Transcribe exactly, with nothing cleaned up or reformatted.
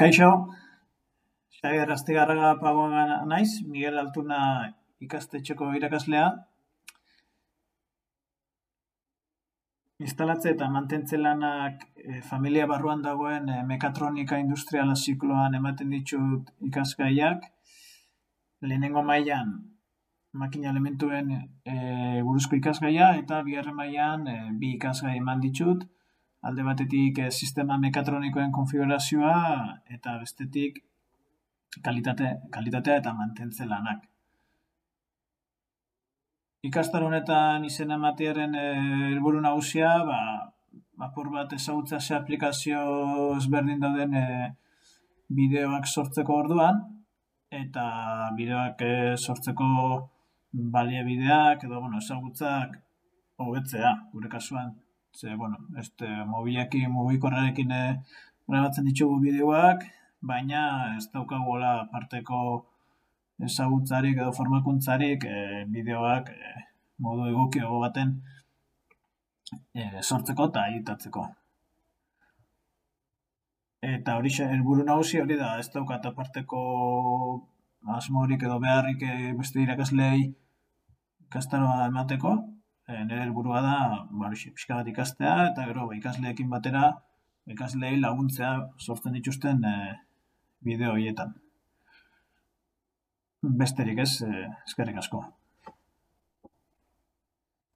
Kaixo, Xabier Astigarraga Pagoan naiz, Miguel Altuna ikastetxeko irakaslea. Instalatze eta mantentze lanak e, familia barruan dagoen e, mekatronika industriala zikloan ematen ditut ikasgaiak. Lehenengo mailan makina elementuen e, buruzko ikasgaia eta bigarren mailan e, bi ikasgai eman ditut. Alde batetik e, sistema mekatronikoen konfigurazioa eta bestetik kalitate, kalitatea eta mantentze lanak. Ikastaro honetan izena ematearen helburu e, nagusia, ba, apur bat ezagutza ze aplikazio ezberdin dauden e, bideoak sortzeko orduan, eta bideoak e, sortzeko baliabideak edo bueno, ezagutzak hobetzea, gure kasuan. Ze, bueno, este, mobilekin, mugikorrarekin e, grabatzen ditugu bideoak, baina ez daukagola parteko ezagutzarik edo formakuntzarik e, bideoak e, modu egokiago baten e, sortzeko eta editatzeko. Eta hori helburu nagusi hori da, ez daukat aparteko asmorik edo beharrik e, beste irakaslei ikastaroa emateko. E, nire helburua da, ba, pixka bat ikastea eta gero ba, ikasleekin batera ikaslei laguntzea sortzen dituzten e, bideo horietan. Besterik ez, eskerrik asko.